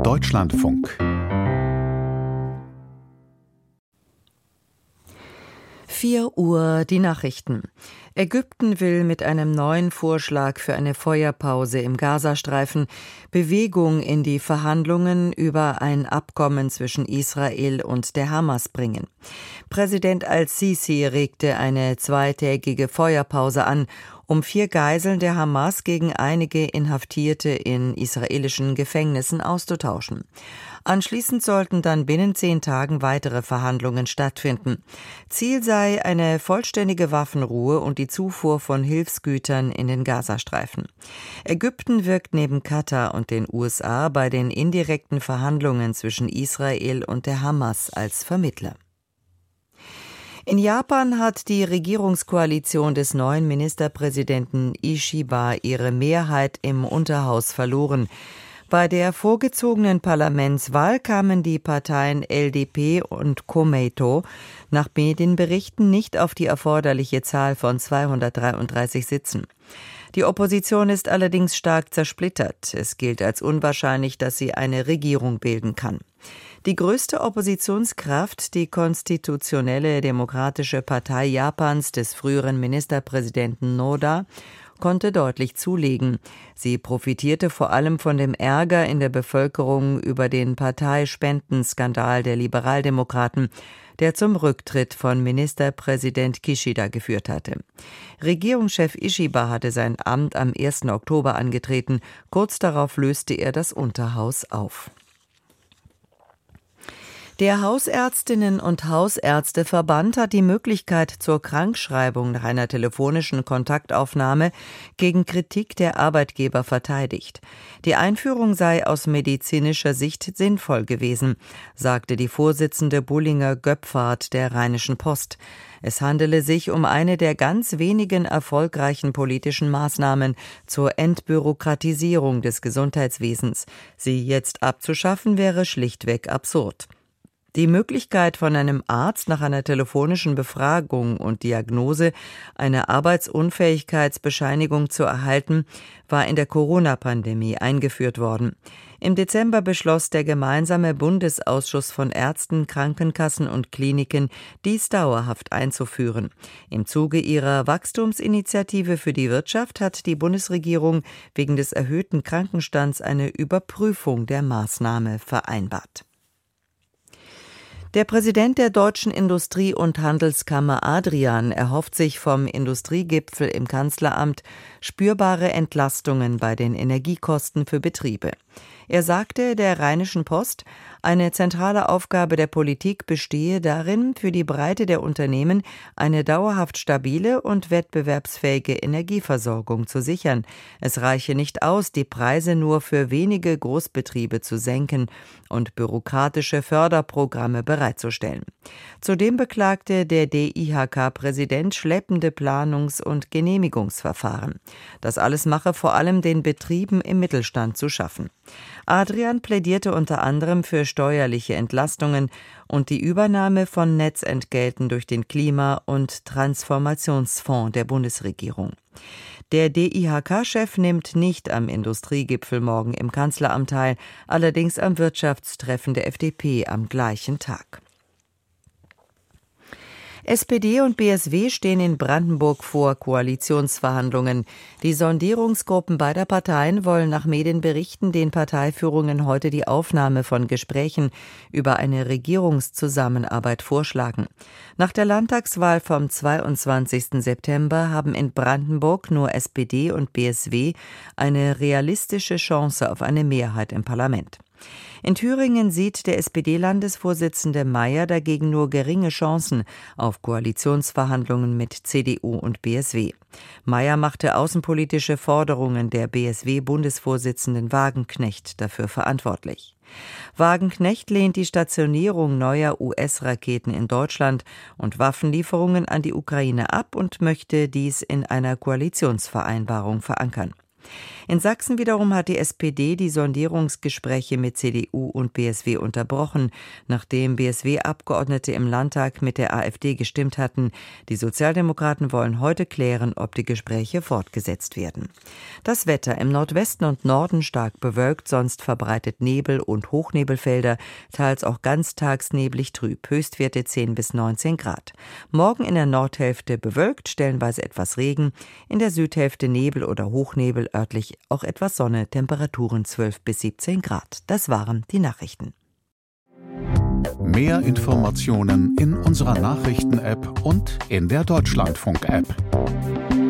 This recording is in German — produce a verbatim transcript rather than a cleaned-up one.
Deutschlandfunk. vier Uhr die Nachrichten. Ägypten will mit einem neuen Vorschlag für eine Feuerpause im Gazastreifen Bewegung in die Verhandlungen über ein Abkommen zwischen Israel und der Hamas bringen. Präsident al-Sisi regte eine zweitägige Feuerpause an, um vier Geiseln der Hamas gegen einige Inhaftierte in israelischen Gefängnissen auszutauschen. Anschließend sollten dann binnen zehn Tagen weitere Verhandlungen stattfinden. Ziel sei eine vollständige Waffenruhe und die Zufuhr von Hilfsgütern in den Gazastreifen. Ägypten wirkt neben Katar und den U S A bei den indirekten Verhandlungen zwischen Israel und der Hamas als Vermittler. In Japan hat die Regierungskoalition des neuen Ministerpräsidenten Ishiba ihre Mehrheit im Unterhaus verloren. Bei der vorgezogenen Parlamentswahl kamen die Parteien L D P und Komeito nach Medienberichten nicht auf die erforderliche Zahl von zweihundertdreiunddreißig Sitzen. Die Opposition ist allerdings stark zersplittert. Es gilt als unwahrscheinlich, dass sie eine Regierung bilden kann. Die größte Oppositionskraft, die Konstitutionelle Demokratische Partei Japans des früheren Ministerpräsidenten Noda, konnte deutlich zulegen. Sie profitierte vor allem von dem Ärger in der Bevölkerung über den Parteispendenskandal der Liberaldemokraten, der zum Rücktritt von Ministerpräsident Kishida geführt hatte. Regierungschef Ishiba hatte sein Amt am ersten Oktober angetreten. Kurz darauf löste er das Unterhaus auf. Der Hausärztinnen- und Hausärzteverband hat die Möglichkeit zur Krankschreibung nach einer telefonischen Kontaktaufnahme gegen Kritik der Arbeitgeber verteidigt. Die Einführung sei aus medizinischer Sicht sinnvoll gewesen, sagte die Vorsitzende Bullinger Göpfert der Rheinischen Post. Es handele sich um eine der ganz wenigen erfolgreichen politischen Maßnahmen zur Entbürokratisierung des Gesundheitswesens. Sie jetzt abzuschaffen wäre schlichtweg absurd. Die Möglichkeit, von einem Arzt nach einer telefonischen Befragung und Diagnose eine Arbeitsunfähigkeitsbescheinigung zu erhalten, war in der Corona-Pandemie eingeführt worden. Im Dezember beschloss der gemeinsame Bundesausschuss von Ärzten, Krankenkassen und Kliniken, dies dauerhaft einzuführen. Im Zuge ihrer Wachstumsinitiative für die Wirtschaft hat die Bundesregierung wegen des erhöhten Krankenstands eine Überprüfung der Maßnahme vereinbart. Der Präsident der Deutschen Industrie- und Handelskammer Adrian erhofft sich vom Industriegipfel im Kanzleramt spürbare Entlastungen bei den Energiekosten für Betriebe. Er sagte der Rheinischen Post, eine zentrale Aufgabe der Politik bestehe darin, für die Breite der Unternehmen eine dauerhaft stabile und wettbewerbsfähige Energieversorgung zu sichern. Es reiche nicht aus, die Preise nur für wenige Großbetriebe zu senken und bürokratische Förderprogramme bereitzustellen. Zudem beklagte der D I H K-Präsident schleppende Planungs- und Genehmigungsverfahren. Das alles mache vor allem den Betrieben im Mittelstand zu schaffen. Adrian plädierte unter anderem für steuerliche Entlastungen und die Übernahme von Netzentgelten durch den Klima- und Transformationsfonds der Bundesregierung. Der D I H K-Chef nimmt nicht am Industriegipfel morgen im Kanzleramt teil, allerdings am Wirtschaftstreffen der F D P am gleichen Tag. S P D und B S W stehen in Brandenburg vor Koalitionsverhandlungen. Die Sondierungsgruppen beider Parteien wollen nach Medienberichten den Parteiführungen heute die Aufnahme von Gesprächen über eine Regierungszusammenarbeit vorschlagen. Nach der Landtagswahl vom zweiundzwanzigsten September haben in Brandenburg nur S P D und B S W eine realistische Chance auf eine Mehrheit im Parlament. In Thüringen sieht der S P D-Landesvorsitzende Mayer dagegen nur geringe Chancen auf Koalitionsverhandlungen mit C D U und B S W. Mayer machte außenpolitische Forderungen der B S W-Bundesvorsitzenden Wagenknecht dafür verantwortlich. Wagenknecht lehnt die Stationierung neuer U S-Raketen in Deutschland und Waffenlieferungen an die Ukraine ab und möchte dies in einer Koalitionsvereinbarung verankern. In Sachsen wiederum hat die S P D die Sondierungsgespräche mit C D U und B S W unterbrochen, nachdem B S W-Abgeordnete im Landtag mit der AfD gestimmt hatten. Die Sozialdemokraten wollen heute klären, ob die Gespräche fortgesetzt werden. Das Wetter: im Nordwesten und Norden stark bewölkt, sonst verbreitet Nebel und Hochnebelfelder, teils auch ganztags neblig trüb, Höchstwerte zehn bis neunzehn Grad. Morgen in der Nordhälfte bewölkt, stellenweise etwas Regen, in der Südhälfte Nebel oder Hochnebel, örtlich auch etwas Sonne, Temperaturen zwölf bis siebzehn Grad. Das waren die Nachrichten. Mehr Informationen in unserer Nachrichten-App und in der Deutschlandfunk-App.